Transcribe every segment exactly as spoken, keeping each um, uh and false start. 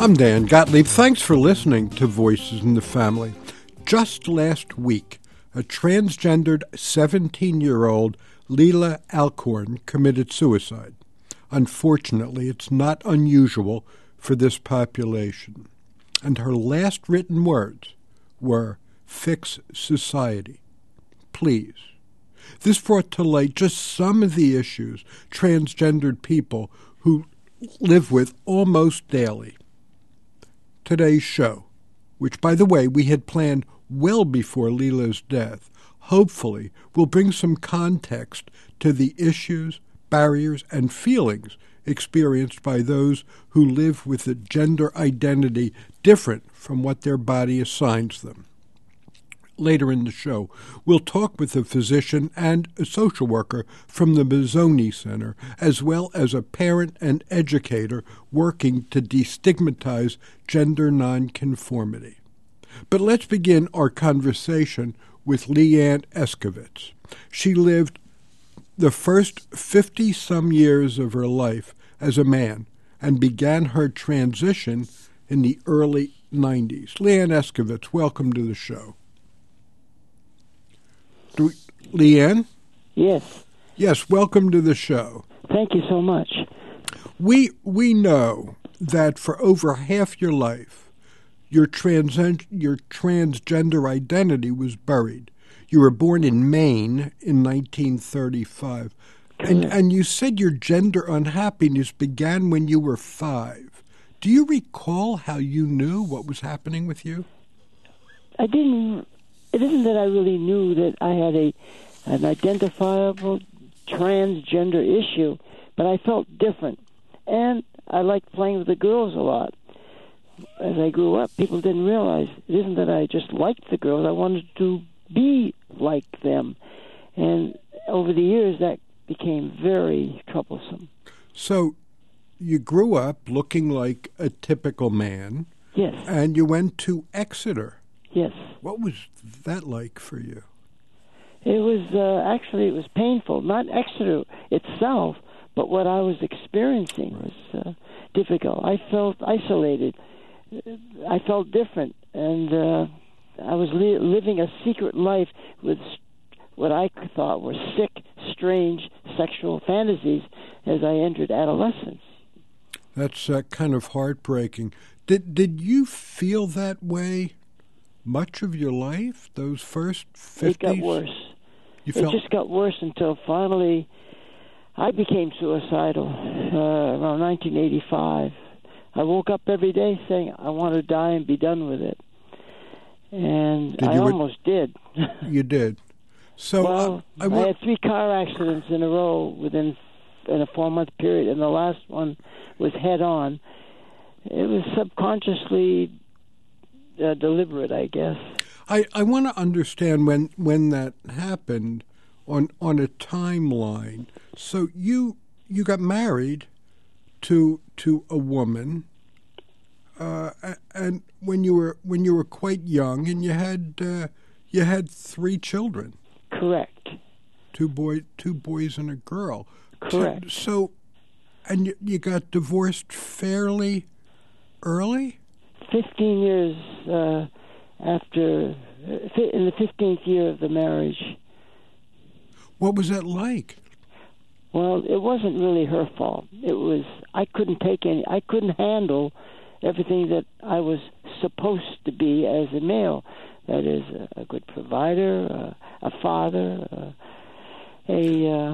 I'm Dan Gottlieb. Thanks for listening to Voices in the Family. Just last week, a transgendered seventeen-year-old Leila Alcorn committed suicide. Unfortunately, it's not unusual for this population. And her last written words were, "Fix society, please." This brought to light just some of the issues transgendered people who live with almost daily. Today's show, which, by the way, we had planned well before Leila's death, hopefully will bring some context to the issues, barriers, and feelings experienced by those who live with a gender identity different from what their body assigns them. Later in the show, we'll talk with a physician and a social worker from the Mazzoni Center, as well as a parent and educator working to destigmatize gender nonconformity. But let's begin our conversation with Leanne Eskovitz. She lived the first fifty-some years of her life as a man and began her transition in the early nineties. Leanne Eskovitz, welcome to the show. Do, Leanne? Yes. Yes, welcome to the show. Thank you so much. We we know that for over half your life, your trans your transgender identity was buried. You were born in Maine in nineteen thirty-five, and and you said your gender unhappiness began when you were five. Do you recall how you knew what was happening with you? I didn't. It isn't that I really knew that I had a an identifiable transgender issue, but I felt different, and I liked playing with the girls a lot. As I grew up, people didn't realize it isn't that I just liked the girls. I wanted to be like them, and over the years, that became very troublesome. So, you grew up looking like a typical man. Yes. And you went to Exeter. Yes. What was that like for you? It was, uh, actually, it was painful. Not Exeter itself, but what I was experiencing was uh, difficult. I felt isolated. I felt different. And uh, I was li- living a secret life with what I thought were sick, strange sexual fantasies as I entered adolescence. That's uh, kind of heartbreaking. Did, did you feel that way much of your life, those first fifties? It got worse. You it felt... just got worse until finally I became suicidal uh, around nineteen eighty-five. I woke up every day saying, I want to die and be done with it. And did I you almost did. You did. So well, uh, I, I, wa- I had three car accidents in a row within in a four-month period, and the last one was head-on. It was subconsciously Uh, deliberate, I guess. I, I want to understand when when that happened on on a timeline. So you you got married to to a woman, uh, and when you were when you were quite young, and you had uh, you had three children. Correct. Two boy two boys and a girl. Correct. So, and you, you got divorced fairly early. Fifteen years uh, after, in the fifteenth year of the marriage. What was that like? Well, it wasn't really her fault. It was I couldn't take any. I couldn't handle everything that I was supposed to be as a male. That is, a, a good provider, uh, a father, uh, a uh,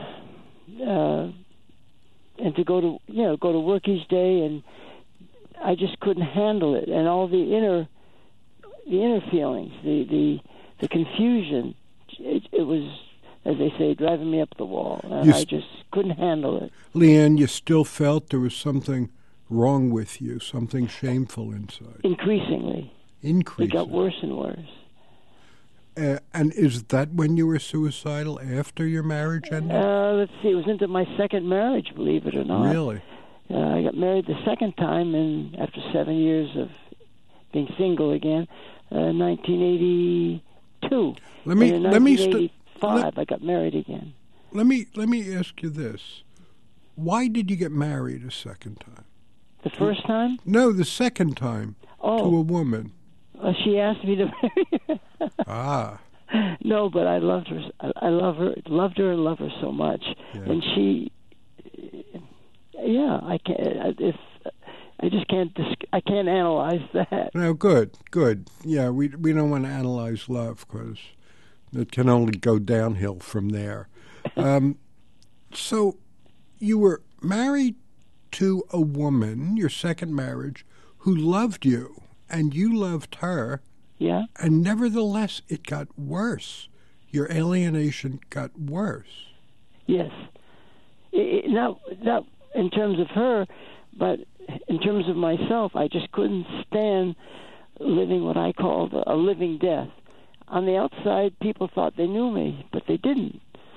uh, and to go to you know go to work each day and. I just couldn't handle it, and all the inner, the inner feelings, the the, the confusion. It, it was, as they say, driving me up the wall, and you I just couldn't handle it. Leanne, you still felt there was something wrong with you, something shameful inside. Increasingly, Increasingly, it got worse and worse. Uh, and is that when you were suicidal? After your marriage ended? Uh, let's see. It was into my second marriage, believe it or not. Really? Uh, I got married the second time, and after seven years of being single again, uh, nineteen eighty-two. Let me and in let me nineteen eighty-five, st- I got married again. Let me let me ask you this: why did you get married a second time? The first time? No, the second time. Oh. To a woman. Uh, she asked me to marry her. Ah. No, but I loved her. I, I love her, loved her, and love her so much. Yeah. And she, yeah, I can't. It's, I just can't. I can't analyze that. No, good, good. Yeah, we we don't want to analyze love because it can only go downhill from there. Um, so, you were married to a woman, your second marriage, who loved you, and you loved her. Yeah. And nevertheless, it got worse. Your alienation got worse. Yes. It, it, not not in terms of her, but in terms of myself. I just couldn't stand living what I called a living death. On the outside, people thought they knew me, but they didn't.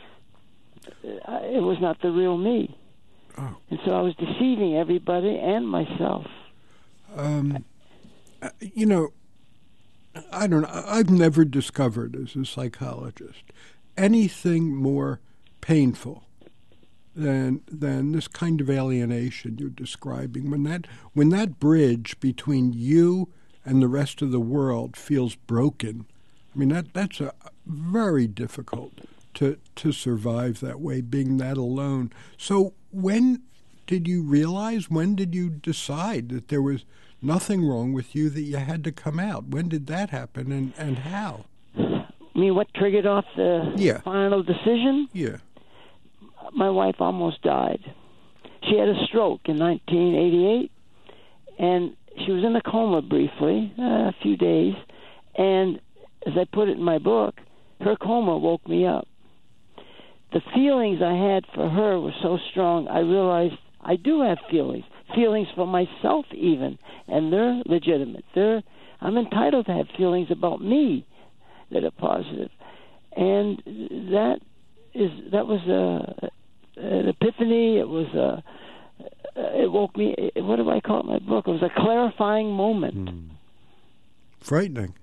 It was not the real me. Oh. And so I was deceiving everybody and myself. Um, you know, I don't know. I've never discovered as a psychologist anything more painful than than this kind of alienation you're describing. When that when that bridge between you and the rest of the world feels broken, I mean that that's a very difficult to to survive that way, being that alone. So when did you realize? When did you decide that there was nothing wrong with you, that you had to come out? When did that happen, and, and how? I mean, what triggered off the yeah. final decision? Yeah. My wife almost died. She had a stroke in nineteen eighty-eight, and she was in a coma briefly, uh, a few days, and as I put it in my book, her coma woke me up. The feelings I had for her were so strong, I realized I do have feelings. Feelings for myself even, and they're legitimate. They're I'm entitled to have feelings about me that are positive, and that is that was a, an epiphany. It was a it woke me. What do I call it in my book? It was a clarifying moment. Mm. Frightening.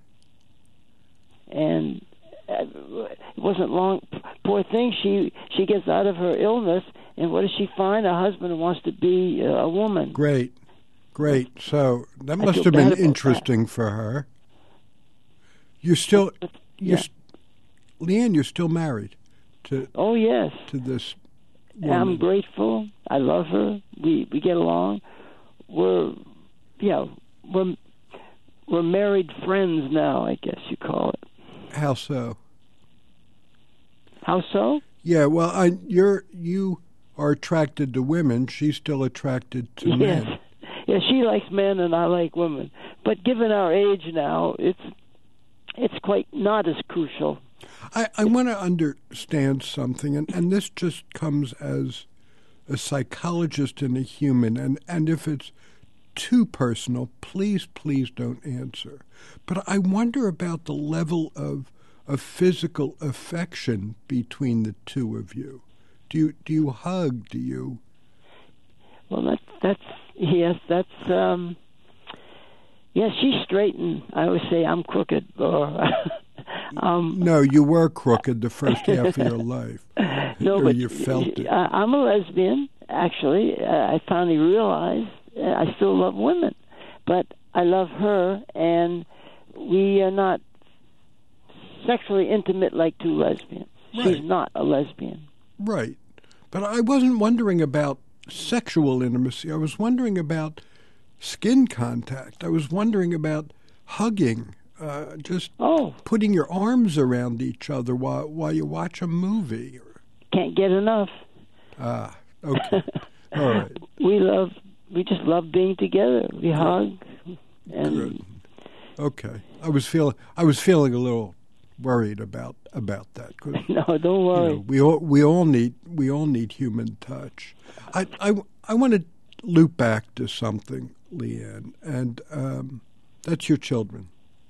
And it wasn't long. Poor thing. She she gets out of her illness. And what does she find? A husband who wants to be a woman. Great, great. So that must have been interesting for her. You're still, you're, yeah. Leanne, you're still married to. Oh yes. To this woman. I'm grateful. I love her. We we get along. We're, yeah, we're we're married friends now, I guess you call it. How so? How so? Yeah. Well, I you're you. are attracted to women. She's still attracted to yes. men. Yeah, she likes men and I like women. But given our age now, it's it's quite not as crucial. I, I want to understand something, and, and this just comes as a psychologist and a human, and, and if it's too personal, please, please don't answer. But I wonder about the level of, of physical affection between the two of you. Do you do you hug? Do you? Well, that's that's yes, that's um. Yes, she's straight, and I always say I'm crooked. Or um, no, you were crooked the first half of your life. No, or but you felt it. I, I'm a lesbian. Actually, I finally realized I still love women, but I love her, and we are not sexually intimate like two lesbians. Right. She's not a lesbian. Right. But I wasn't wondering about sexual intimacy. I was wondering about skin contact. I was wondering about hugging, uh, just oh. putting your arms around each other while while you watch a movie. Can't get enough. Ah, okay. All right. We love, we just love being together. We hug. And good. Okay. I was feeling, I was feeling a little worried about about that. No, don't worry. You know, we all we all need we all need human touch. I I, I want to loop back to something, Leanne, and um, that's your children.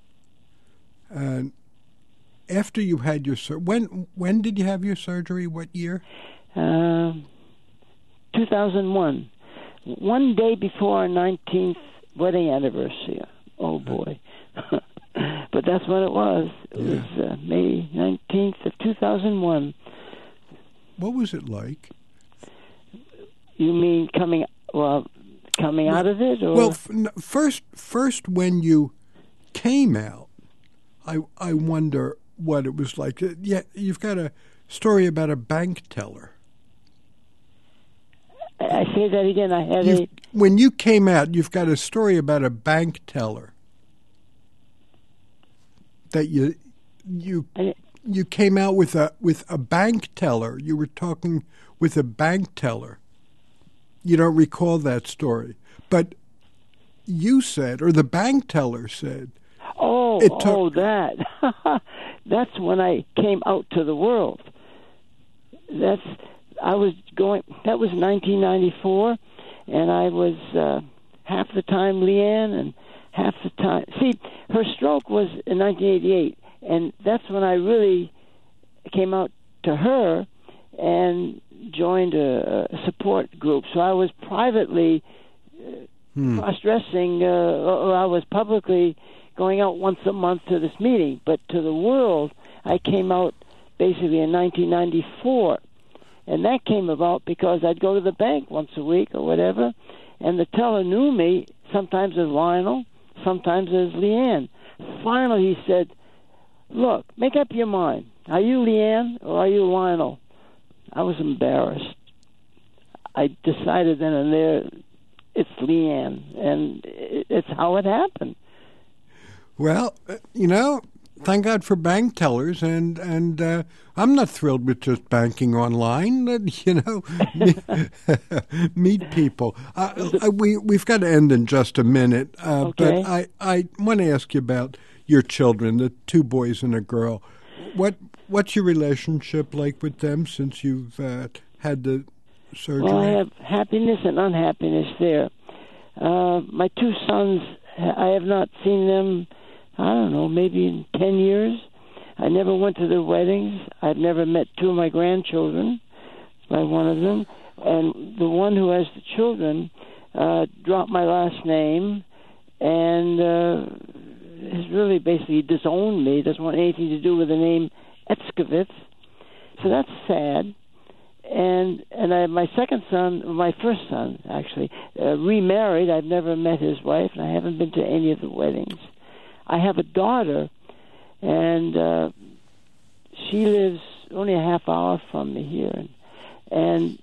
And after you had your sur- when when did you have your surgery? What year? Uh, two thousand one. One day before our nineteenth wedding anniversary. Oh boy. But that's when it was. It yeah. was uh, May nineteenth of two thousand one. What was it like? You mean coming, well, coming well, out of it? Or? Well, f- first, first when you came out, I I wonder what it was like. Yeah, you've got a story about a bank teller. I say that again. I had you've, a... When you came out, you've got a story about a bank teller that you you I, you came out with a with a bank teller. You were talking with a bank teller. You don't recall that story, but you said, or the bank teller said, Oh, it took, oh, that. That's when I came out to the world. That's I was going. That was nineteen ninety-four, and I was uh, half the time Leanne and half the time. See, her stroke was in nineteen eighty-eight, and that's when I really came out to her and joined a, a support group. So I was privately uh, hmm. cross-dressing, uh, or I was publicly going out once a month to this meeting. But to the world, I came out basically in nineteen ninety-four. And that came about because I'd go to the bank once a week or whatever, and the teller knew me sometimes as Lionel, sometimes as Leanne. Finally, he said, look, make up your mind. Are you Leanne or are you Lionel? I was embarrassed. I decided then and there it's Leanne, and it's how it happened. Well, you know, thank God for bank tellers, and and uh, I'm not thrilled with just banking online. You know, meet people. Uh, we we've got to end in just a minute, uh, okay. but I I want to ask you about your children, the two boys and a girl. What what's your relationship like with them since you've uh, had the surgery? Well, I have happiness and unhappiness there. Uh, my two sons, I have not seen them. I don't know, maybe in ten years. I never went to their weddings. I've never met two of my grandchildren by one of them. And the one who has the children uh, dropped my last name and uh, has really basically disowned me, doesn't want anything to do with the name Escovitz. So that's sad. And and I, my second son, my first son, actually, uh, remarried. I've never met his wife, and I haven't been to any of the weddings. I have a daughter, and uh, she lives only a half hour from me here, and,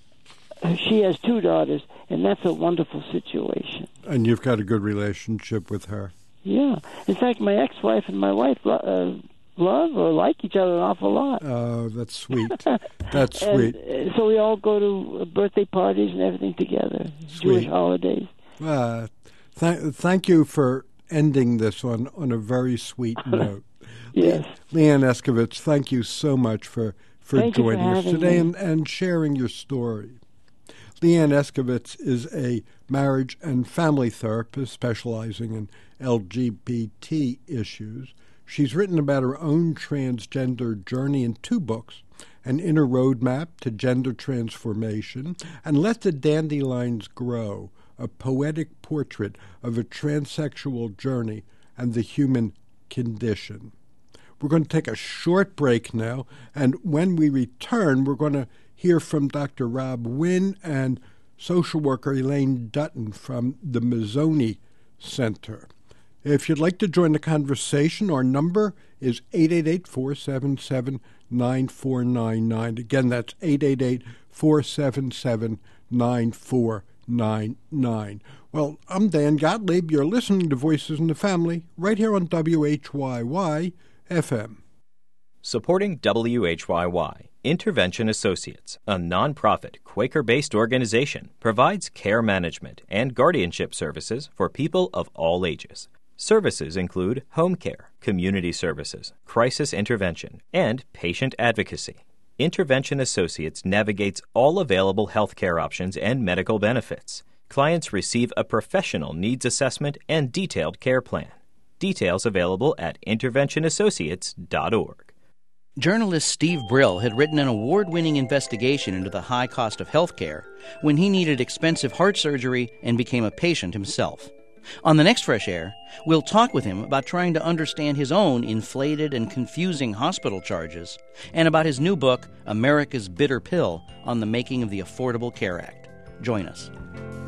and she has two daughters, and that's a wonderful situation. And you've got a good relationship with her. Yeah. In fact, my ex-wife and my wife uh, love or like each other an awful lot. Oh, that's sweet. That's and, sweet. Uh, so we all go to birthday parties and everything together, Sweet. Jewish holidays. Uh, th- thank you for ending this on, on a very sweet note. Yes. Le- Leanne Escovitz, thank you so much for, for thank joining for us today and, me. and sharing your story. Leanne Escovitz is a marriage and family therapist specializing in L G B T issues. She's written about her own transgender journey in two books, An Inner Roadmap to Gender Transformation and Let the Dandelions Grow, a poetic portrait of a transsexual journey and the human condition. We're going to take a short break now, and when we return, we're going to hear from Doctor Rob Wynn and social worker Elaine Dutton from the Mazzoni Center. If you'd like to join the conversation, our number is eight eight eight, four seven seven, nine four nine nine. Again, that's eight eight eight, four seven seven, nine four nine nine. Well, I'm Dan Gottlieb. You're listening to Voices in the Family right here on W H Y Y F M. Supporting W H Y Y, Intervention Associates, a nonprofit Quaker-based organization, provides care management and guardianship services for people of all ages. Services include home care, community services, crisis intervention, and patient advocacy. Intervention Associates navigates all available health care options and medical benefits. Clients receive a professional needs assessment and detailed care plan. Details available at intervention associates dot org. Journalist Steve Brill had written an award-winning investigation into the high cost of health care when he needed expensive heart surgery and became a patient himself. On the next Fresh Air, we'll talk with him about trying to understand his own inflated and confusing hospital charges and about his new book, America's Bitter Pill, on the making of the Affordable Care Act. Join us.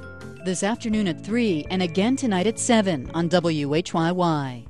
this afternoon at three and again tonight at seven on W H Y Y.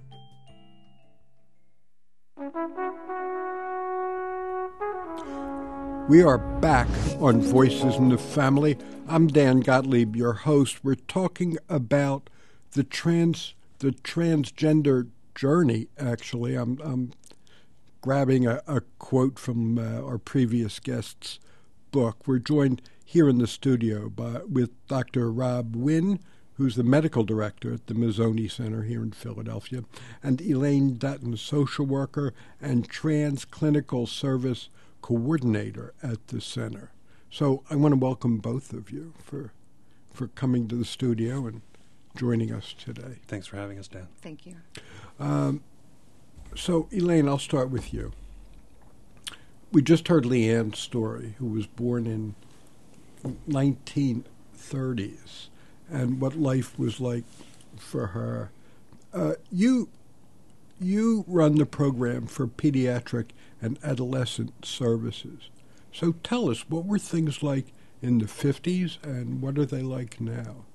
We are back on Voices in the Family. I'm Dan Gottlieb, your host. We're talking about the trans the transgender journey, actually. I'm, I'm grabbing a, a quote from uh, our previous guest's book. We're joined here in the studio by with Doctor Rob Wynn, who's the medical director at the Mazzoni Center here in Philadelphia, and Elaine Dutton, social worker and trans clinical service coordinator at the center. So I want to welcome both of you for for coming to the studio and joining us today. Thanks for having us, Dan. Thank you. Um, so, Elaine, I'll start with you. We just heard Leanne's story, who was born in nineteen thirties, and what life was like for her. Uh, you you run the program for pediatric and adolescent services. So tell us, what were things like in the fifties, and what are they like now?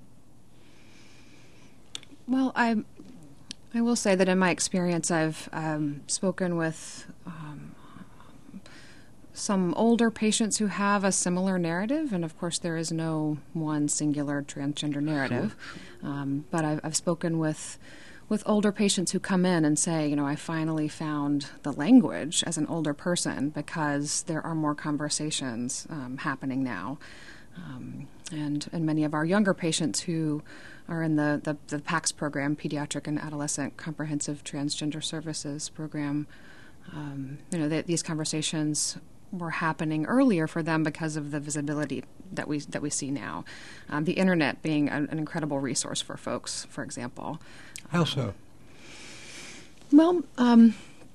Well, I I will say that in my experience, I've um, spoken with um, some older patients who have a similar narrative, and of course there is no one singular transgender narrative, sure. um, but I've, I've spoken with with older patients who come in and say, you know, I finally found the language as an older person because there are more conversations um, happening now. Um, and, and many of our younger patients who are in the, the, the PACS program, Pediatric and Adolescent Comprehensive Transgender Services program, um, you know, they, these conversations were happening earlier for them because of the visibility that we that we see now. Um, the internet being an, an incredible resource for folks, for example. How so? Well, um,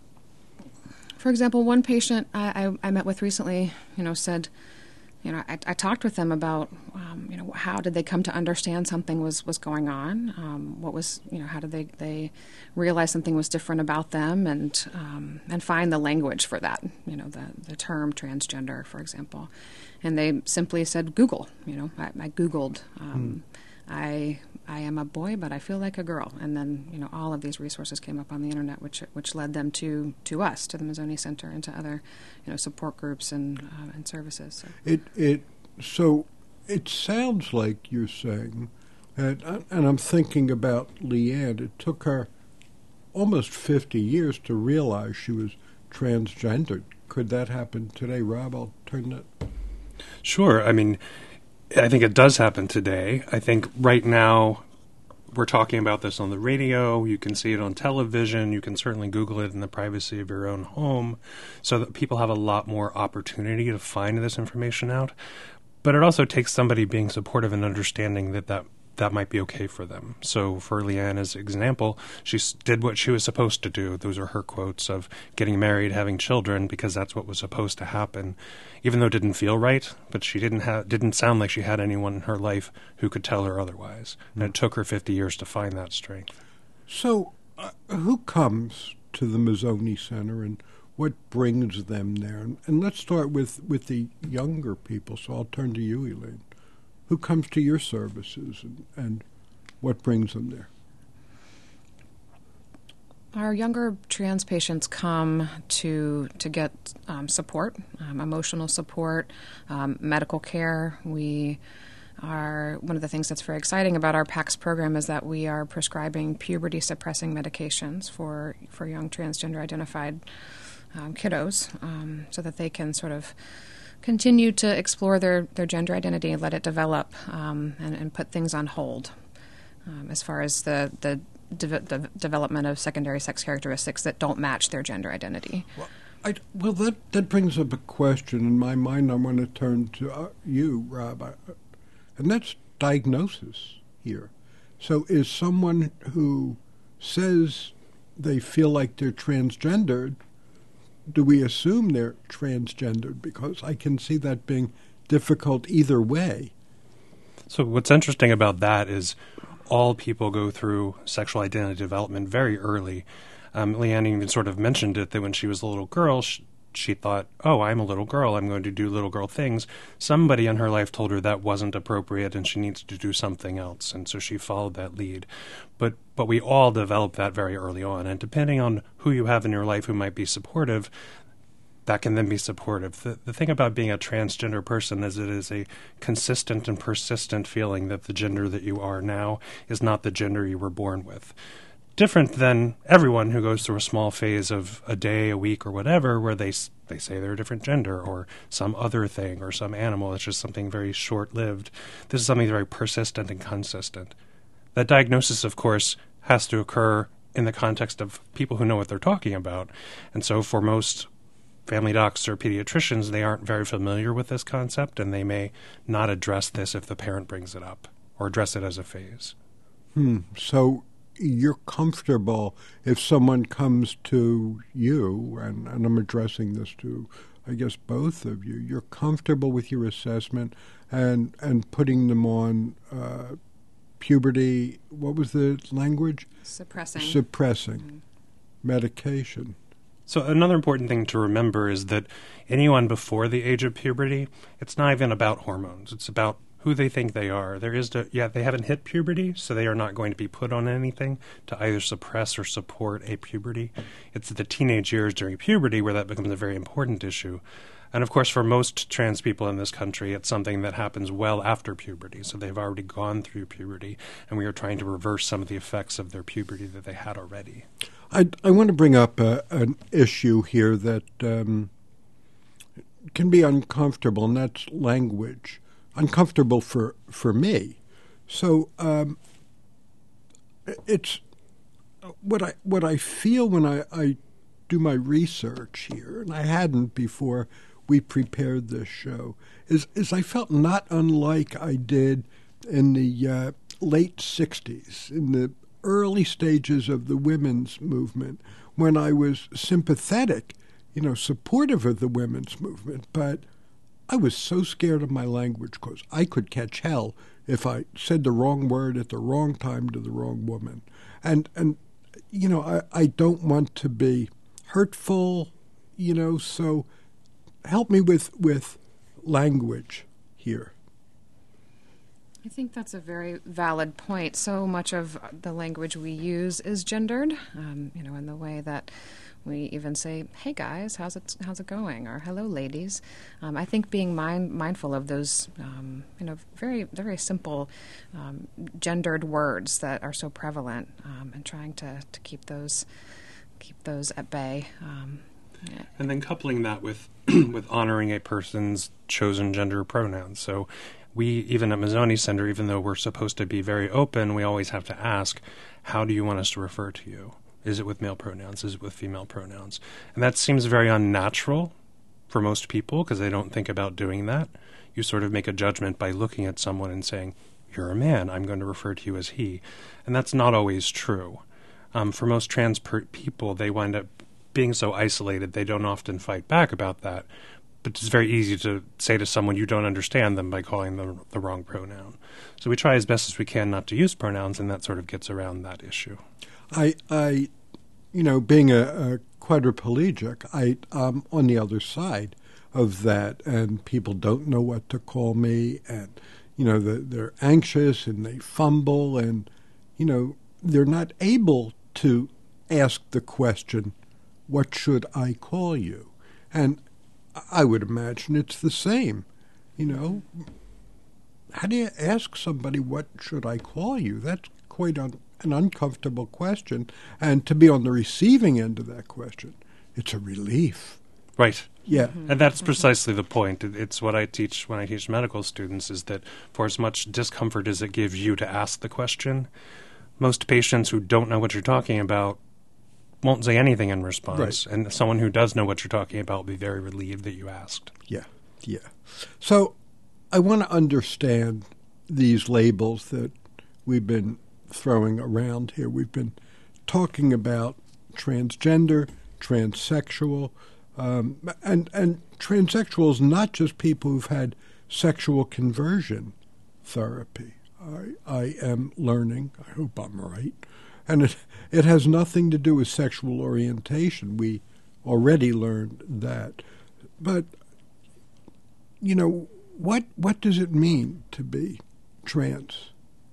for example, one patient I, I, I met with recently, you know, said, you know, I, I talked with them about, um, you know, how did they come to understand something was, was going on? Um, what was, you know, how did they, they realize something was different about them, and um, and find the language for that, you know, the, the term transgender, for example. And they simply said, Google, you know, I, I Googled, um, mm. I I am a boy, but I feel like a girl. And then, you know, all of these resources came up on the internet, which which led them to, to us, to the Mazzoni Center, and to other, you know, support groups and uh, and services. So. It it so it sounds like you're saying, and and I'm thinking about Leanne. It took her almost fifty years to realize she was transgendered. Could that happen today, Rob? I'll turn that. Sure. I mean, I think it does happen today. I think right now we're talking about this on the radio. You can see it on television. You can certainly Google it in the privacy of your own home, so that people have a lot more opportunity to find this information out. But it also takes somebody being supportive and understanding that that, that might be okay for them. So for Leanne, as an example, she did what she was supposed to do. Those are her quotes of getting married, having children, because that's what was supposed to happen, even though it didn't feel right. But she didn't have, didn't sound like she had anyone in her life who could tell her otherwise. Mm-hmm. And it took her fifty years to find that strength. So uh, who comes to the Mazzoni Center, and what brings them there? And, and let's start with, with the younger people. So I'll turn to you, Elaine. Who comes to your services, and, and what brings them there? Our younger trans patients come to to get um, support, um, emotional support, um, medical care. We are one of the things that's very exciting about our PACS program is that we are prescribing puberty suppressing medications for for young transgender identified um, kiddos, um, so that they can sort of continue to explore their, their gender identity and let it develop, um, and, and put things on hold um, as far as the, the, de- the development of secondary sex characteristics that don't match their gender identity. Well, I, well that, that brings up a question in my mind. I want to turn to uh, you, Rob, I, and that's diagnosis here. So is someone who says they feel like they're transgendered, do we assume they're transgendered? Because I can see that being difficult either way. So what's interesting about that is all people go through sexual identity development very early. Um, Leanne even sort of mentioned it, that when she was a little girl, she, she thought, oh, I'm a little girl, I'm going to do little girl things. Somebody in her life told her that wasn't appropriate and she needs to do something else, and so she followed that lead. But but we all develop that very early on, and depending on who you have in your life who might be supportive, that can then be supportive. The, the thing about being a transgender person is it is a consistent and persistent feeling that the gender that you are now is not the gender you were born with. Different than everyone who goes through a small phase of a day, a week, or whatever, where they they say they're a different gender or some other thing or some animal. It's just something very short-lived. This is something very persistent and consistent. That diagnosis, of course, has to occur in the context of people who know what they're talking about. And so for most family docs or pediatricians, they aren't very familiar with this concept, and they may not address this if the parent brings it up or address it as a phase. Hmm. So you're comfortable if someone comes to you, and, and I'm addressing this to, I guess, both of you, you're comfortable with your assessment and, and putting them on uh, puberty, what was the language? Suppressing. Suppressing Mm-hmm. medication. So another important thing to remember is that anyone before the age of puberty, it's not even about hormones. It's about who they think they are. There is, to, yeah, they haven't hit puberty, so they are not going to be put on anything to either suppress or support a puberty. It's the teenage years during puberty where that becomes a very important issue. And of course, for most trans people in this country, it's something that happens well after puberty. So they've already gone through puberty, and we are trying to reverse some of the effects of their puberty that they had already. I, I want to bring up a, an issue here that um, can be uncomfortable, and that's language. Uncomfortable for, for me. So um, it's what I what I feel when I, I do my research here, and I hadn't before we prepared this show, is, is I felt not unlike I did in the uh, late sixties, in the early stages of the women's movement, when I was sympathetic, you know, supportive of the women's movement, but I was so scared of my language because I could catch hell if I said the wrong word at the wrong time to the wrong woman. And, and you know, I, I don't want to be hurtful, you know, so help me with, with language here. I think that's a very valid point. So much of the language we use is gendered, um, you know, in the way that we even say, "Hey guys, how's it how's it going?" or "Hello ladies." Um, I think being mind, mindful of those, um, you know, very very simple um, gendered words that are so prevalent, um, and trying to, to keep those keep those at bay. Um, yeah. And then coupling that with with honoring a person's chosen gender pronouns. So we, even at Mazzoni Center, even though we're supposed to be very open, we always have to ask, how do you want us to refer to you? Is it with male pronouns? Is it with female pronouns? And that seems very unnatural for most people because they don't think about doing that. You sort of make a judgment by looking at someone and saying, you're a man, I'm going to refer to you as he. And that's not always true. Um, for most trans per- people, they wind up being so isolated, they don't often fight back about that. But it's very easy to say to someone you don't understand them by calling them the wrong pronoun. So we try as best as we can not to use pronouns, and that sort of gets around that issue. I, I you know, being a, a quadriplegic, I, I'm on the other side of that, and people don't know what to call me, and, you know, the, they're anxious, and they fumble, and, you know, they're not able to ask the question, what should I call you? And I would imagine it's the same, you know. How do you ask somebody, what should I call you? That's quite un- an uncomfortable question. And to be on the receiving end of that question, it's a relief. Right. Yeah. Mm-hmm. And that's precisely the point. It's what I teach when I teach medical students, is that for as much discomfort as it gives you to ask the question, most patients who don't know what you're talking about won't say anything in response. Right. And someone who does know what you're talking about will be very relieved that you asked. Yeah, yeah. So I want to understand these labels that we've been throwing around here. We've been talking about transgender, transsexual, um, and, and transsexuals, not just people who've had sexual conversion therapy. I, I am learning, I hope I'm right, and it, it has nothing to do with sexual orientation. We already learned that. But, you know, what what does it mean to be trans?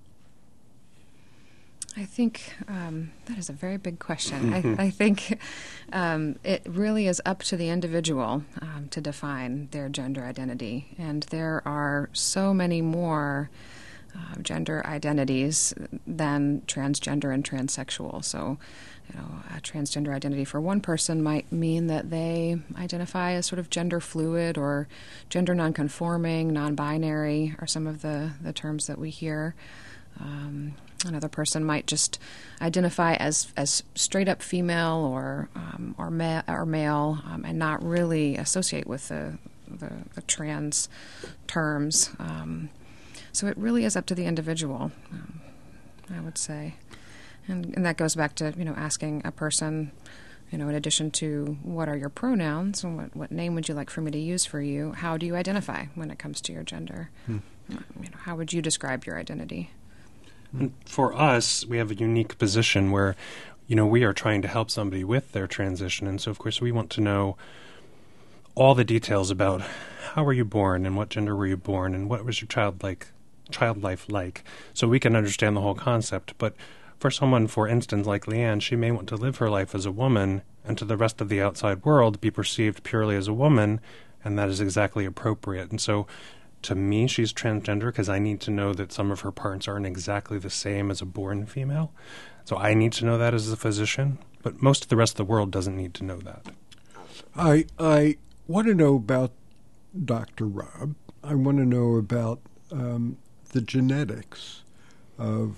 I think um, that is a very big question. I, I think um, it really is up to the individual um, to define their gender identity. And there are so many more uh, gender identities than transgender and transsexual. So, you know, a transgender identity for one person might mean that they identify as sort of gender fluid or gender nonconforming, non-binary are some of the, the terms that we hear. Um, another person might just identify as as straight up female or um, or, ma- or male um, and not really associate with the the, the trans terms. Um, so it really is up to the individual, um, I would say, and and that goes back to you know asking a person, you know, in addition to what are your pronouns and what what name would you like for me to use for you, how do you identify when it comes to your gender? Hmm. You know, how would you describe your identity? And for us, we have a unique position where, you know, we are trying to help somebody with their transition. And so, of course, we want to know all the details about how were you born and what gender were you born and what was your child like, child life like, so we can understand the whole concept. But for someone, for instance, like Leanne, she may want to live her life as a woman and to the rest of the outside world be perceived purely as a woman, and that is exactly appropriate. And so to me, she's transgender because I need to know that some of her parts aren't exactly the same as a born female. So I need to know that as a physician, but most of the rest of the world doesn't need to know that. I I want to know about Doctor Rob. I want to know about um, the genetics of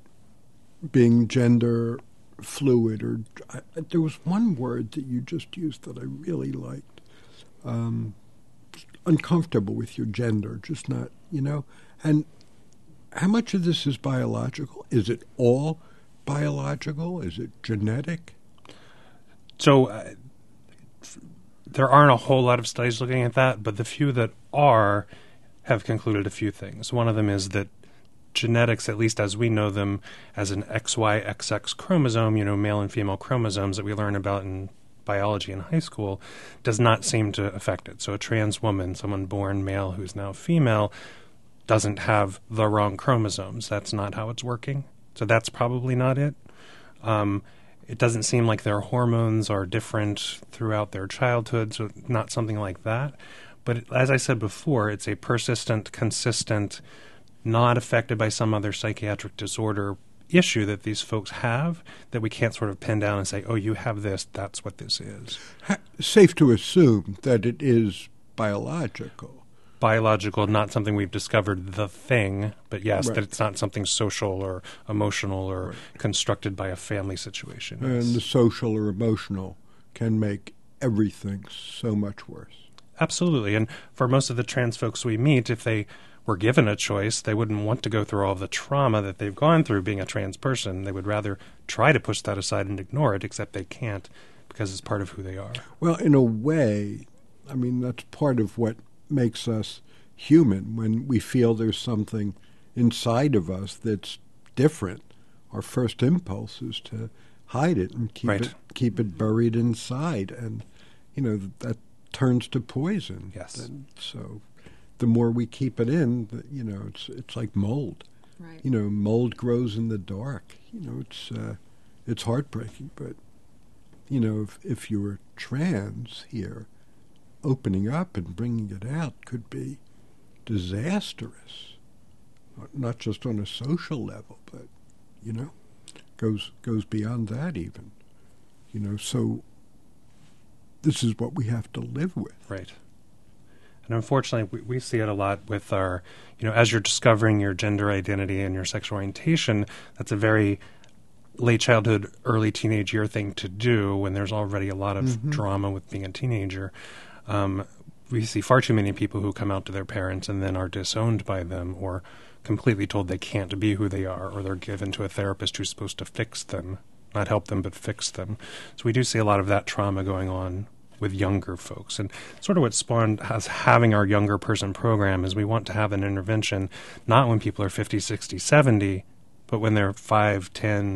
being gender fluid. Or I, there was one word that you just used that I really liked. Um, uncomfortable with your gender, just not, you know. And how much of this is biological? Is it all biological? Is it genetic? So uh, f- there aren't a whole lot of studies looking at that, but the few that are have concluded a few things. One of them is that genetics, at least as we know them, as an X Y X X chromosome, you know, male and female chromosomes that we learn about in biology in high school, does not seem to affect it. So a trans woman, someone born male who's now female, doesn't have the wrong chromosomes. That's not how it's working. So that's probably not it. Um, it doesn't seem like their hormones are different throughout their childhood, so not something like that. But it, as I said before, it's a persistent, consistent, not affected by some other psychiatric disorder issue that these folks have that we can't sort of pin down and say, oh, you have this, that's what this is. Ha- safe to assume that it is biological. Biological, not something we've discovered the thing, but yes, right. that it's not something social or emotional or right. constructed by a family situation. And yes. the social or emotional can make everything so much worse. Absolutely. And for most of the trans folks we meet, if they were given a choice, they wouldn't want to go through all of the trauma that they've gone through being a trans person. They would rather try to push that aside and ignore it, except they can't because it's part of who they are. Well, in a way, I mean, that's part of what makes us human. When we feel there's something inside of us that's different, our first impulse is to hide it and keep right. it keep it buried inside. And, you know, that turns to poison. Yes. And so the more we keep it in, the, you know, it's it's like mold. Right. You know, mold grows in the dark. You know, it's uh, it's heartbreaking. But, you know, if, if you're trans here, opening up and bringing it out could be disastrous. Not just on a social level, but, you know, goes goes beyond that even. You know, so this is what we have to live with. Right. And unfortunately, we, we see it a lot with our, you know, as you're discovering your gender identity and your sexual orientation, that's a very late childhood, early teenage year thing to do when there's already a lot of mm-hmm. drama with being a teenager. Um, we see far too many people who come out to their parents and then are disowned by them or completely told they can't be who they are, or they're given to a therapist who's supposed to fix them, not help them, but fix them. So we do see a lot of that trauma going on with younger folks. And sort of what spawned us having our younger person program is we want to have an intervention not when people are fifty, sixty, seventy, but when they're five, ten,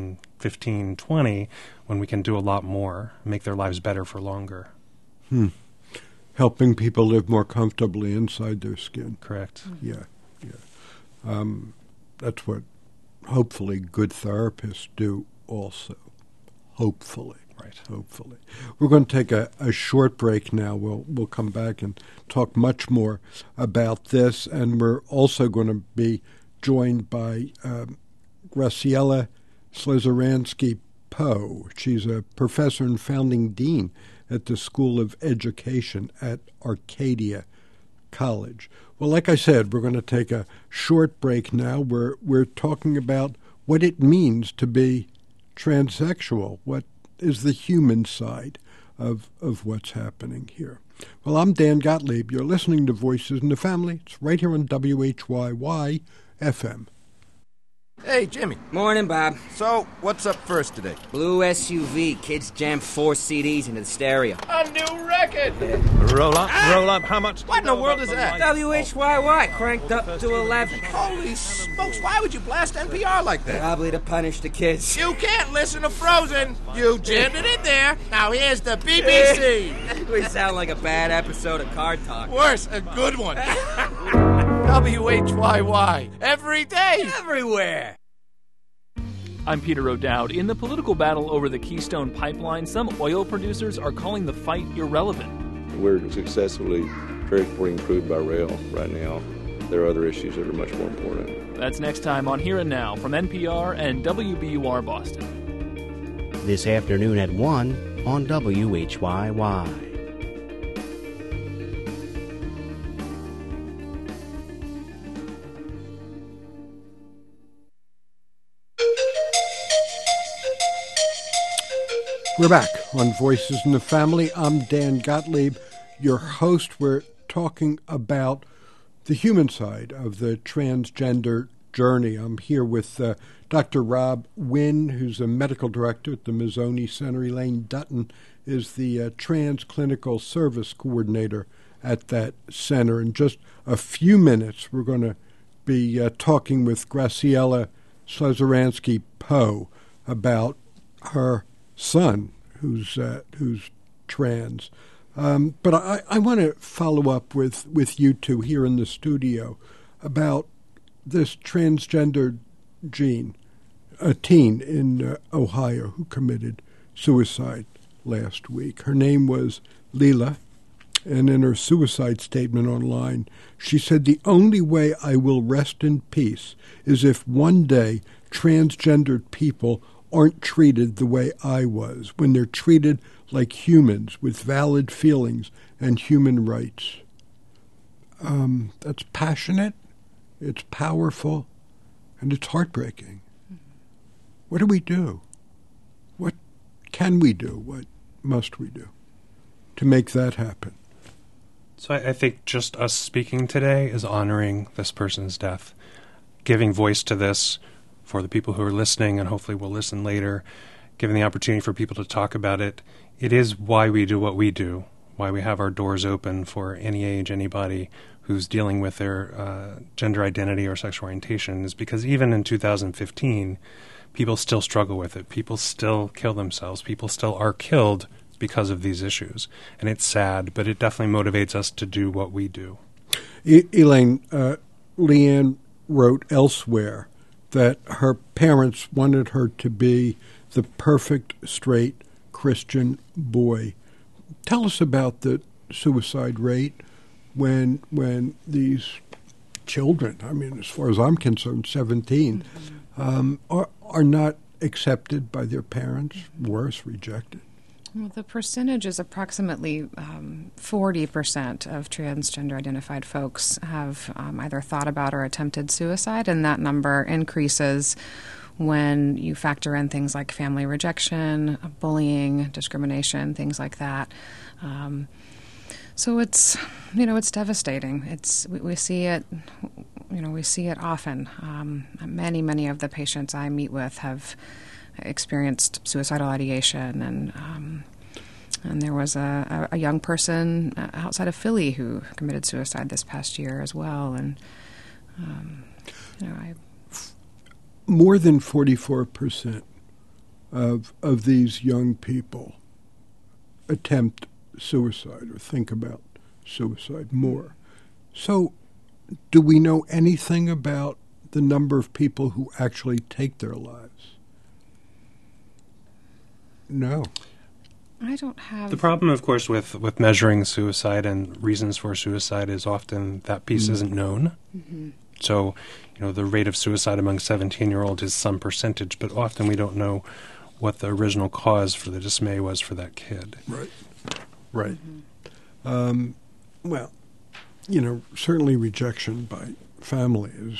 fifteen, twenty, when we can do a lot more, make their lives better for longer. Hmm. Helping people live more comfortably inside their skin. Correct. Yeah, yeah. Um, that's what hopefully good therapists do also. Hopefully. Right. Hopefully. We're going to take a, a short break now. We'll we'll come back and talk much more about this, and we're also going to be joined by um, Graciela Slezeransky-Poe. She's a professor and founding dean at the School of Education at Arcadia College. Well, like I said, we're going to take a short break now. We're we're talking about what it means to be transsexual, what is the human side of of what's happening here. Well, I'm Dan Gottlieb. You're listening to Voices in the Family. It's right here on W H Y Y F M. Hey, Jimmy. Morning, Bob. So, what's up first today? Blue S U V. Kids jam four C Ds into the stereo. A new record! Yeah. Roll up, ah! roll up. How much? What in the world is that? W H Y Y, cranked up to eleven. Holy smokes, why would you blast N P R like that? Probably to punish the kids. You can't listen to Frozen. You jammed it in there. Now here's the B B C. We sound like a bad episode of Card Talk. Worse, a good one. W H Y Y. Every day. Everywhere. I'm Peter O'Dowd. In the political battle over the Keystone Pipeline, some oil producers are calling the fight irrelevant. We're successfully transporting crude by rail right now. There are other issues that are much more important. That's next time on Here and Now from N P R and W B U R Boston. This afternoon at one on W H Y Y. We're back on Voices in the Family. I'm Dan Gottlieb, your host. We're talking about the human side of the transgender journey. I'm here with uh, Doctor Rob Wynn, who's a medical director at the Mazzoni Center. Elaine Dutton is the uh, trans clinical service coordinator at that center. In just a few minutes, we're going to be uh, talking with Graciela Slezeransky-Poe about her son, who's uh, who's trans. Um, but I, I want to follow up with, with you two here in the studio about this transgender Jean, a teen in uh, Ohio who committed suicide last week. Her name was Leela, and in her suicide statement online, she said, "The only way I will rest in peace is if one day transgendered people aren't treated the way I was, when they're treated like humans with valid feelings and human rights." Um, that's passionate, it's powerful, and it's heartbreaking. Mm-hmm. What do we do? What can we do? What must we do to make that happen? So I, I think just us speaking today is honoring this person's death, giving voice to this for the people who are listening and hopefully will listen later, giving the opportunity for people to talk about it. It is why we do what we do, why we have our doors open for any age, anybody who's dealing with their uh, gender identity or sexual orientation, is because even in two thousand fifteen, people still struggle with it. People still kill themselves. People still are killed because of these issues. And it's sad, but it definitely motivates us to do what we do. E- Elaine, uh, Leanne wrote elsewhere that her parents wanted her to be the perfect straight Christian boy. Tell us about the suicide rate when when these children, I mean, as far as I'm concerned, seventeen, mm-hmm. um, are, are not accepted by their parents, worse, rejected. Well, the percentage is approximately um, forty percent of transgender-identified folks have um, either thought about or attempted suicide, and that number increases when you factor in things like family rejection, bullying, discrimination, things like that. Um, so it's, you know, it's devastating. It's we, we see it, you know, we see it often. Um, many, many of the patients I meet with have experienced suicidal ideation, and um, and there was a, a young person outside of Philly who committed suicide this past year as well. And um, you know, I more than forty-four percent of of these young people attempt suicide or think about suicide more. So, do we know anything about the number of people who actually take their lives? No. I don't have... The problem, of course, with, with measuring suicide and reasons for suicide is often that piece mm. isn't known. Mm-hmm. So, you know, the rate of suicide among seventeen-year-olds is some percentage, but often we don't know what the original cause for the dismay was for that kid. Right. Right. Mm-hmm. Um, well, you know, certainly rejection by family is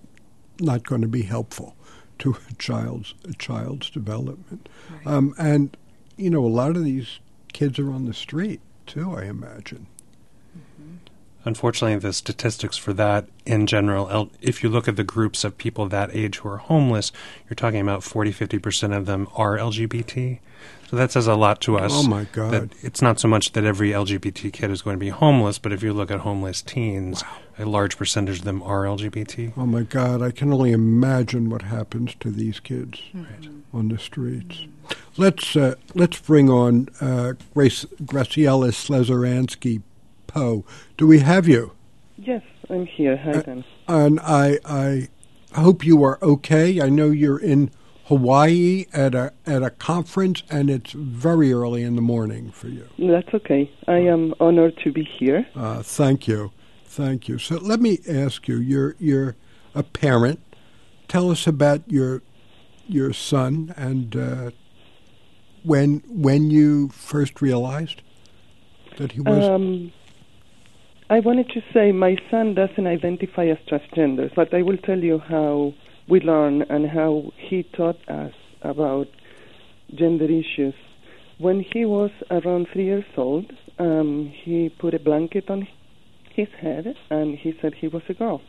not going to be helpful to a child's a child's development. Right. Um, and, you know, a lot of these kids are on the street, too, I imagine. Mm-hmm. Unfortunately, the statistics for that in general, if you look at the groups of people that age who are homeless, you're talking about forty, fifty percent of them are L G B T. So that says a lot to us. Oh, my God. That it's not so much that every L G B T kid is going to be homeless, but if you look at homeless teens, wow. a large percentage of them are L G B T. Oh, my God. I can only imagine what happens to these kids right. on the streets. Mm-hmm. Let's uh, let's bring on uh, Grace, Graciela Slezeransky Poe. Do we have you? Yes, I'm here. Hi, Dan. Uh, and I, I hope you are okay. I know you're in Hawaii at a at a conference, and it's very early in the morning for you. That's okay. I am honored to be here. Uh, thank you, thank you. So let me ask you: You're you're a parent. Tell us about your your son and uh, when when you first realized that he was. Um, I wanted to say my son doesn't identify as transgender, but I will tell you how we learn and how he taught us about gender issues. When he was around three years old, um, he put a blanket on his head and he said he was a girl.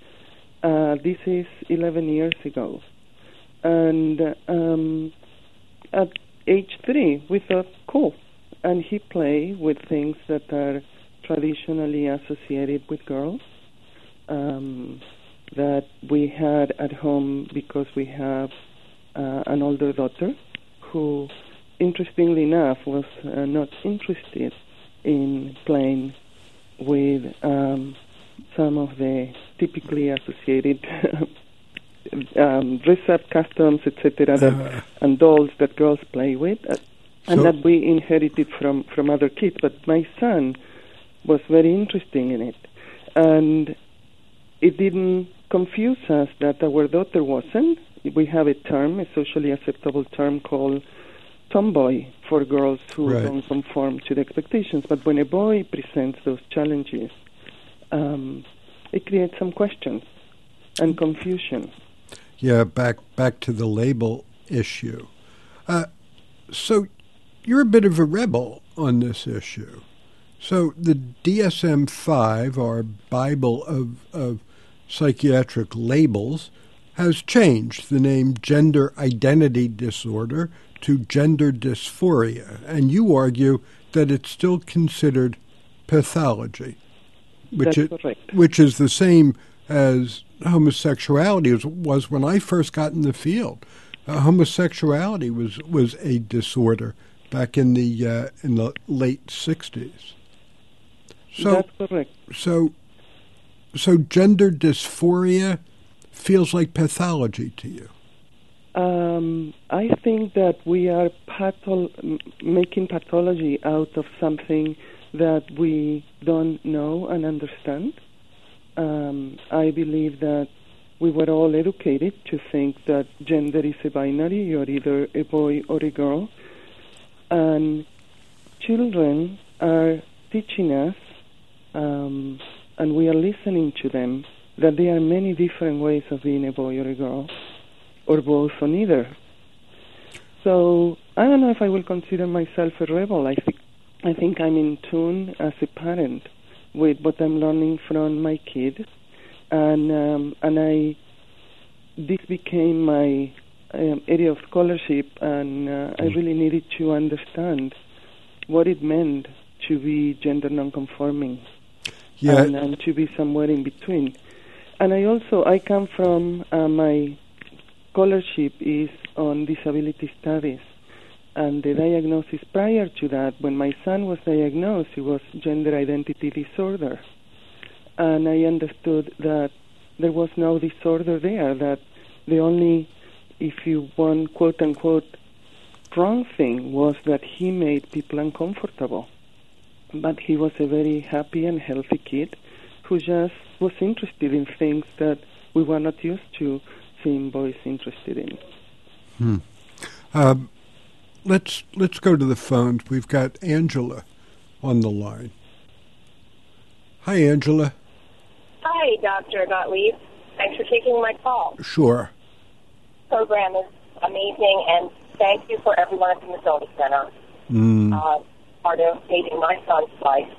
Uh, this is eleven years ago. And um, at age three, we thought, cool. And he played with things that are traditionally associated with girls. Um, that we had at home because we have uh, an older daughter who, interestingly enough, was uh, not interested in playing with um, some of the typically associated um, dress-up customs, et cetera, that, uh, and dolls that girls play with, uh, and so that we inherited from, from other kids. But my son was very interested in it. And it didn't confuse us that our daughter wasn't. We have a term, a socially acceptable term called tomboy for girls who right. don't conform to the expectations. But when a boy presents those challenges, um, it creates some questions and confusion. Yeah, back back to the label issue. Uh, so you're a bit of a rebel on this issue. So the D S M five, our Bible of, of psychiatric labels, has changed the name gender identity disorder to gender dysphoria, and you argue that it's still considered pathology, which That's is, correct. which is the same as homosexuality was, was when I first got in the field. Uh, homosexuality was, was a disorder back in the uh, in the late sixties. So, That's correct. So, so gender dysphoria feels like pathology to you? Um, I think that we are patho- m- making pathology out of something that we don't know and understand. Um, I believe that we were all educated to think that gender is a binary. You're either a boy or a girl. And children are teaching us, um, and we are listening to them, that there are many different ways of being a boy or a girl, or both or neither. So I don't know if I will consider myself a rebel. I think I think I'm in tune as a parent with what I'm learning from my kid, and um, and I this became my um, area of scholarship, and uh, I really needed to understand what it meant to be gender nonconforming, yeah. and, and to be somewhere in between. And I also I come from uh, my scholarship is on disability studies. And the diagnosis prior to that, when my son was diagnosed, it was gender identity disorder. And I understood that there was no disorder there, that the only, if you want, quote-unquote, wrong thing was that he made people uncomfortable. But he was a very happy and healthy kid who just was interested in things that we were not used to seeing boys interested in. Hmm. Um, let's let's go to the phones. We've got Angela on the line. Hi, Angela. Hi, Doctor Gottlieb. Thanks for taking my call. Sure. The program is amazing, and thank you for everyone at the Mazzoni Center. Mm. Uh, part of saving my son's life.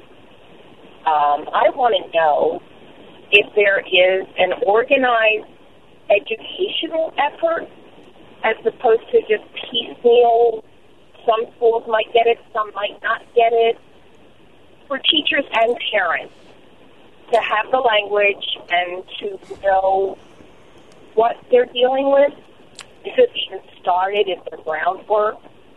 Um, I want to know if there is an organized educational effort as opposed to just piecemeal. Some schools might get it, some might not get it. For teachers and parents to have the language and to know what they're dealing with. Is it even started? Is there groundwork?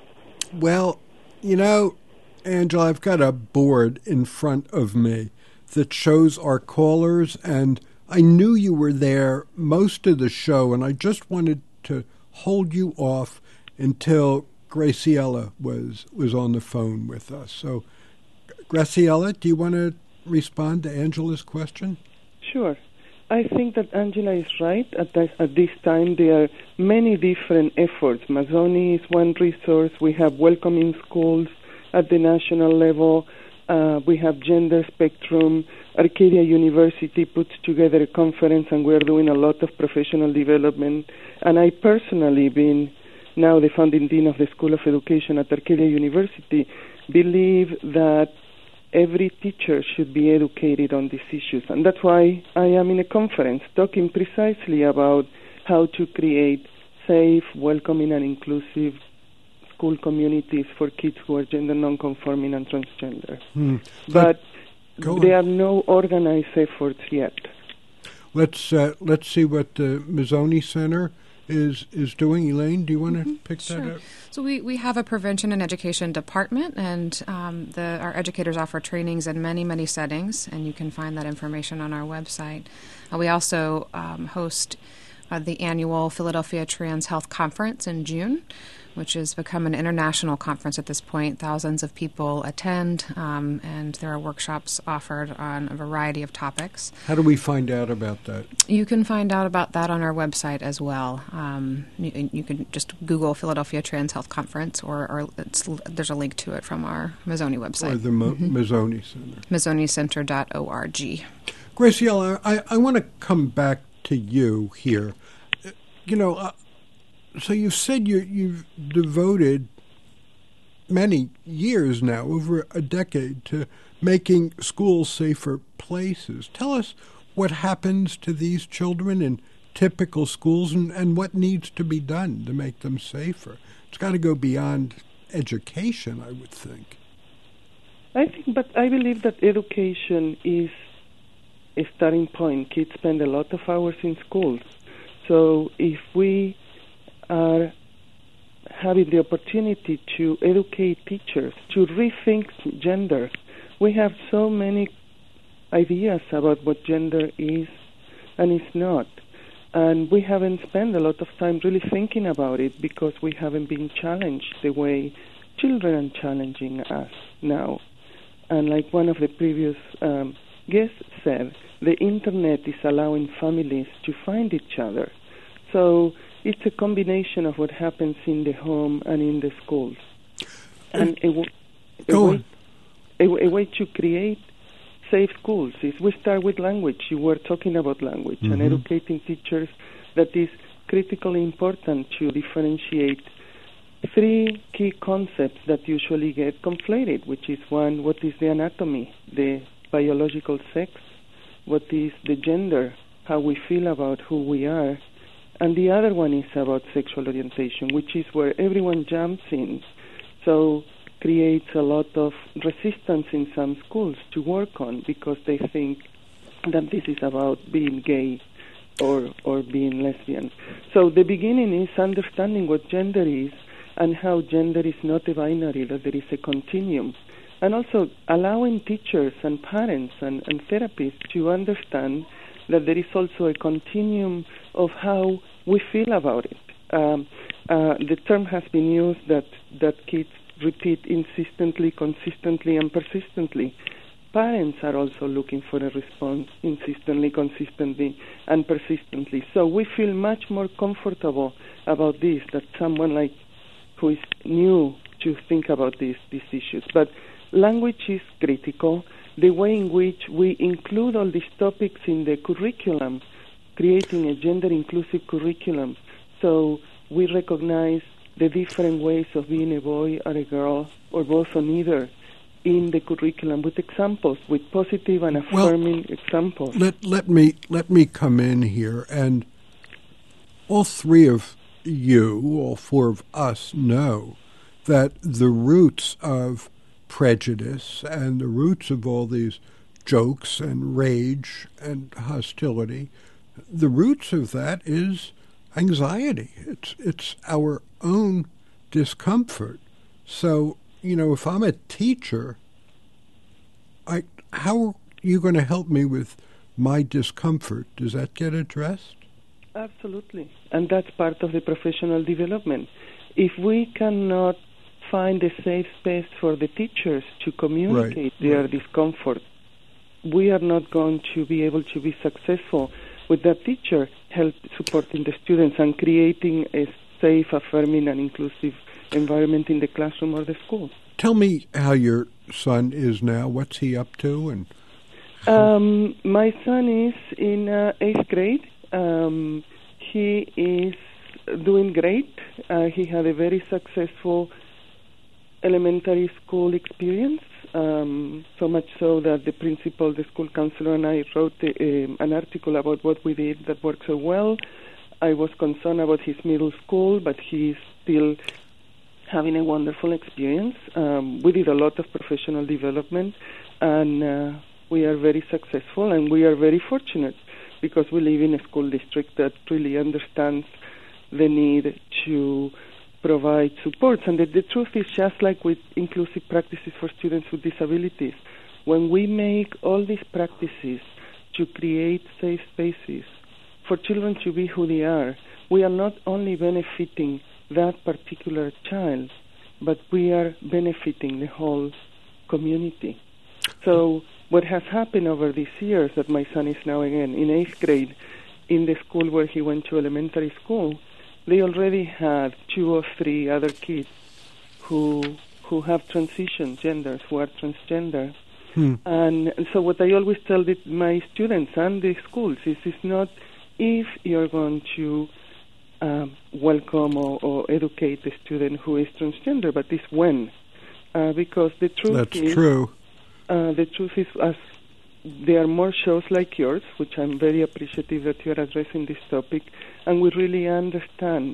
Well, you know, Angela, I've got a board in front of me that shows our callers, and I knew you were there most of the show, and I just wanted to hold you off until Graciela was, was on the phone with us. So, Graciela, do you want to respond to Angela's question? Sure. I think that Angela is right. At this, at this time, there are many different efforts. Mazzoni is one resource. We have Welcoming Schools at the national level. Uh, we have Gender Spectrum. Arcadia University puts together a conference, and we're doing a lot of professional development. And I personally, being now the founding dean of the School of Education at Arcadia University, believe that every teacher should be educated on these issues. And that's why I am in a conference talking precisely about how to create safe, welcoming, and inclusive school communities for kids who are gender nonconforming and transgender. Hmm. But Let, there are no organized efforts yet. Let's uh, let's see what the Mazzoni Center is is doing. Elaine, do you want to mm-hmm. pick sure. that up? So we, we have a prevention and education department, and um, the, our educators offer trainings in many, many settings, and you can find that information on our website. Uh, we also um, host uh, the annual Philadelphia Trans Health Conference in June, which has become an international conference at this point. Thousands of people attend, um, and there are workshops offered on a variety of topics. How do we find out about that? You can find out about that on our website as well. Um, you, you can just Google Philadelphia Trans Health Conference, or, or it's, there's a link to it from our Mazzoni website. Or the Mo- mm-hmm. Mazzoni Center. Mazzoni Center dot org. Graciela, I, I want to come back to you here. You know, uh, so you've said you, you've devoted many years now, over a decade, to making schools safer places. Tell us what happens to these children in typical schools and, and what needs to be done to make them safer. It's got to go beyond education, I would think. I think, but I believe that education is a starting point. Kids spend a lot of hours in schools. So if we are having the opportunity to educate teachers, to rethink gender. We have so many ideas about what gender is and is not. And we haven't spent a lot of time really thinking about it because we haven't been challenged the way children are challenging us now. And like one of the previous um, guests said, the Internet is allowing families to find each other. So it's a combination of what happens in the home and in the schools. And a, w- a, way, a, a way to create safe schools is we start with language. You were talking about language mm-hmm. and educating teachers that is critically important to differentiate three key concepts that usually get conflated, which is one, what is the anatomy, the biological sex, what is the gender, how we feel about who we are, and the other one is about sexual orientation, which is where everyone jumps in. So creates a lot of resistance in some schools to work on because they think that this is about being gay or or being lesbian. So the beginning is understanding what gender is and how gender is not a binary, that there is a continuum. And also allowing teachers and parents and, and therapists to understand that there is also a continuum of how we feel about it. Um, uh, the term has been used that, that kids repeat insistently, consistently, and persistently. Parents are also looking for a response insistently, consistently, and persistently. So we feel much more comfortable about this than someone like who is new to think about these, these issues. But language is critical. The way in which we include all these topics in the curriculum, creating a gender-inclusive curriculum, so we recognize the different ways of being a boy or a girl, or both or neither, in the curriculum with examples, with positive and affirming well, examples. Let let me let me come in here, and all three of you, all four of us, know that the roots of prejudice and the roots of all these jokes and rage and hostility, the roots of that is anxiety. It's it's our own discomfort. So, you know, if I'm a teacher, I how are you going to help me with my discomfort? Does that get addressed? Absolutely. And that's part of the professional development. If we cannot find a safe space for the teachers to communicate right. their right. discomfort, we are not going to be able to be successful with that teacher help supporting the students and creating a safe, affirming, and inclusive environment in the classroom or the school. Tell me how your son is now. What's he up to? And um, my son is in uh, eighth grade. Um, he is doing great. Uh, he had a very successful elementary school experience, um, so much so that the principal, the school counselor, and I wrote a, a, an article about what we did that worked so well. I was concerned about his middle school, but he's still having a wonderful experience. Um, we did a lot of professional development, and uh, we are very successful, and we are very fortunate because we live in a school district that really understands the need to provide supports. And the, the truth is, just like with inclusive practices for students with disabilities, when we make all these practices to create safe spaces for children to be who they are, we are not only benefiting that particular child, but we are benefiting the whole community. So what has happened over these years, that my son is now again in eighth grade, in the school where he went to elementary school, they already had two or three other kids who who have transition genders, who are transgender. Hmm. And, and so what I always tell the, my students and the schools is it's not if you're going to um, welcome or, or educate a student who is transgender, but it's when. Uh, because the truth That's is... true. Uh, the truth is, as there are more shows like yours, which I'm very appreciative that you're addressing this topic, and we really understand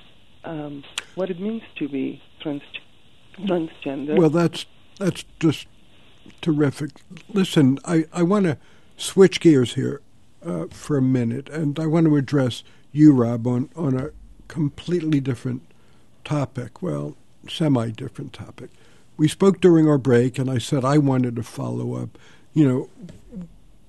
um, what it means to be trans- transgender. Well, that's that's just terrific. Listen, I, I want to switch gears here uh, for a minute, and I want to address you, Rob, on, on a completely different topic, well, semi-different topic. We spoke during our break, and I said I wanted to follow up. You know,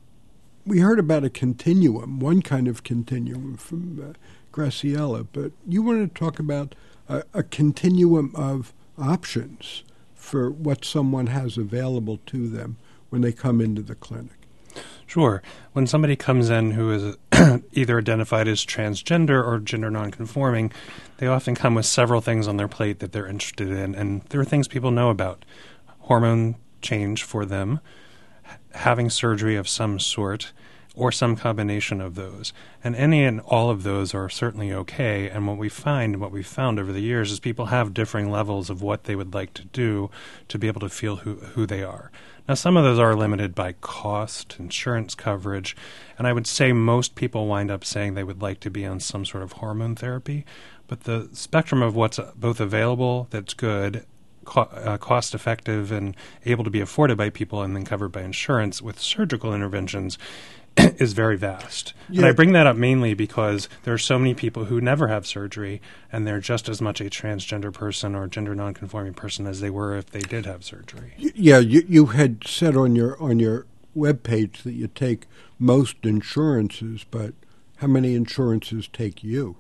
we heard about a continuum, one kind of continuum from uh, Graciela, but you wanted to talk about a, a continuum of options for what someone has available to them when they come into the clinic. Sure. When somebody comes in who is either identified as transgender or gender nonconforming, they often come with several things on their plate that they're interested in, and there are things people know about. Hormone change for them, having surgery of some sort, or some combination of those. And any and all of those are certainly okay, and what we find, what we've found over the years, is people have differing levels of what they would like to do to be able to feel who, who they are. Now, some of those are limited by cost, insurance coverage, and I would say most people wind up saying they would like to be on some sort of hormone therapy, but the spectrum of what's both available that's good, co- uh, cost-effective, and able to be afforded by people and then covered by insurance with surgical interventions is very vast. Yeah. And I bring that up mainly because there are so many people who never have surgery, and they're just as much a transgender person or gender nonconforming person as they were if they did have surgery. Yeah, you, you had said on your on your webpage that you take most insurances, but how many insurances take you?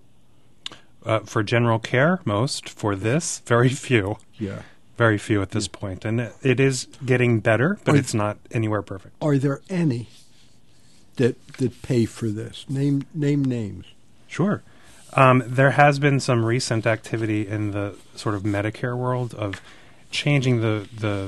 Uh, for general care, most. For this, very few. Yeah. Very few at this yeah. point. And it, it is getting better, but are, it's not anywhere perfect. Are there any that that pay for this? Name name names. Sure. Um, there has been some recent activity in the sort of Medicare world of changing the the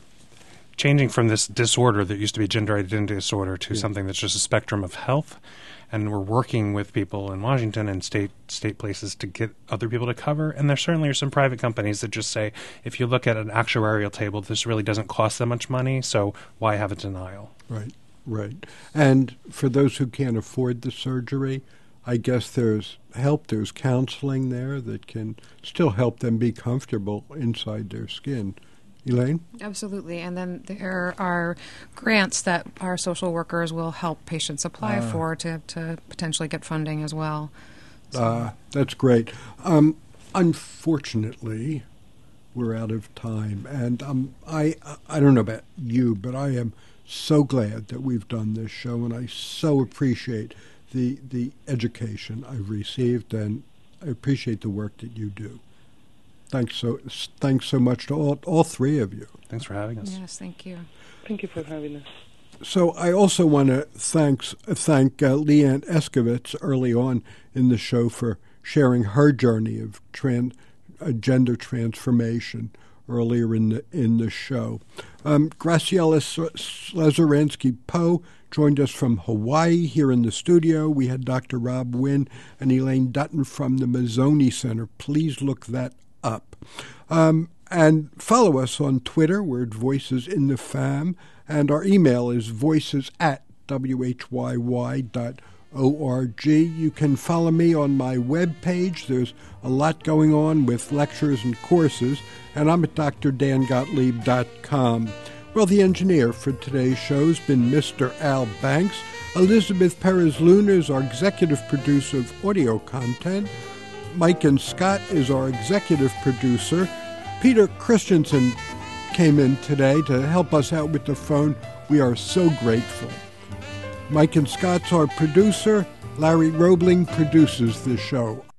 changing from this disorder that used to be gender identity disorder to yeah. something that's just a spectrum of health. And we're working with people in Washington and state state places to get other people to cover. And there certainly are some private companies that just say, if you look at an actuarial table, this really doesn't cost that much money, so why have a denial? Right, right. And for those who can't afford the surgery, I guess there's help, there's counseling there that can still help them be comfortable inside their skin. Elaine? Absolutely. And then there are grants that our social workers will help patients apply uh, for to, to potentially get funding as well. So. Uh, that's great. Um, unfortunately, we're out of time. And um, I, I don't know about you, but I am so glad that we've done this show, and I so appreciate the, the education I've received, and I appreciate the work that you do. Thanks so thanks so much to all all three of you. Thanks for having us. Yes, thank you. Thank you for having us. So I also want to thanks thank uh, Leanne Eskovitz early on in the show for sharing her journey of trans, uh, gender transformation earlier in the in the show. Um, Graciela Slezeransky-Poe joined us from Hawaii here in the studio. We had Doctor Rob Wynn and Elaine Dutton from the Mazzoni Center. Please look that up. Um, and follow us on Twitter. We're at Voices in the Fam. And our email is voices at w h y y dot org. You can follow me on my webpage. There's a lot going on with lectures and courses. And I'm at d r dan gottlieb dot com. Well, the engineer for today's show has been Mister Al Banks. Elizabeth Perez-Luna is our executive producer of audio content. Mike and Scott is our executive producer. Peter Christensen came in today to help us out with the phone. We are so grateful. Mike and Scott's our producer. Larry Roebling produces the show.